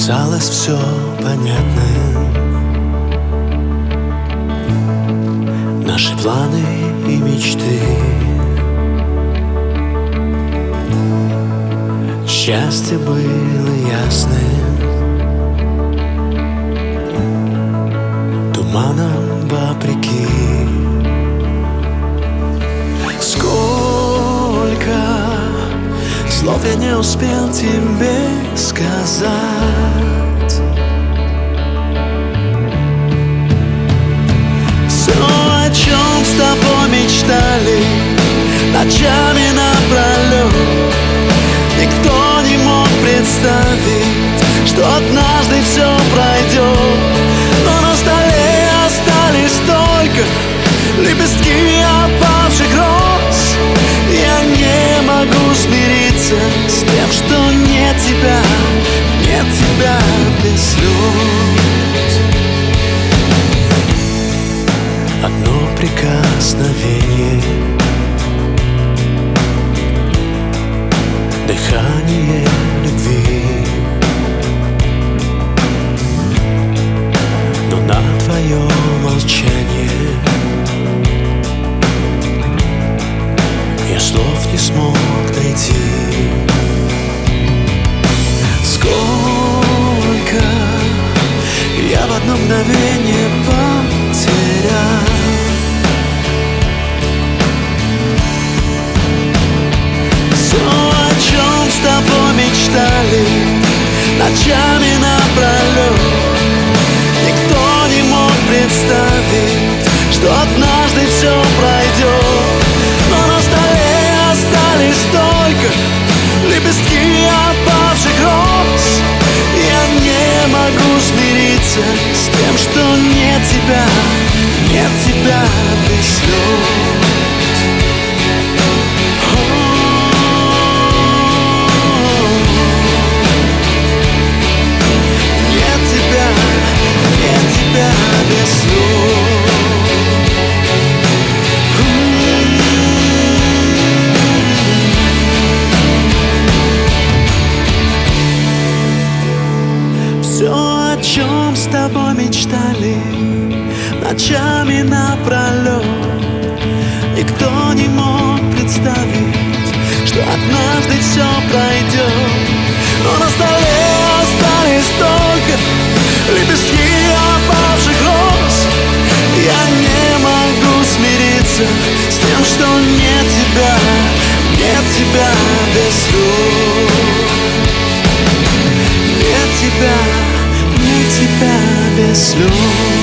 казалось все понятным. Наши планы и мечты, счастье было ясным, туманом вопреки. Сколько слов я не успел тебе сказать. Все, о чем с тобой мечтали ночами напролет, никто не мог представить, что однажды все пройдет. Но на столе остались только лепестки опавших роз. Я не могу смириться с тем, что нет тебя без слез. Одно прикосновение, дыхание любви, но на твое молчание я слов не смог найти. Сколько я в одно мгновение потерял. Все, о чем с тобой мечтали ночами напролет, никто не мог представить, что однажды все пройдет. Но на столе остались только лепестки опавших роз. Я не могу смириться с тем, что нет тебя без слез. Нет тебя без слез. Все, о чем с тобой мечтали ночами напролет, никто не мог представить, что однажды все пройдет. Но на столе остались только лепестки опавших роз. Я не могу смириться с тем, что нет тебя без слез. Нет тебя без слез.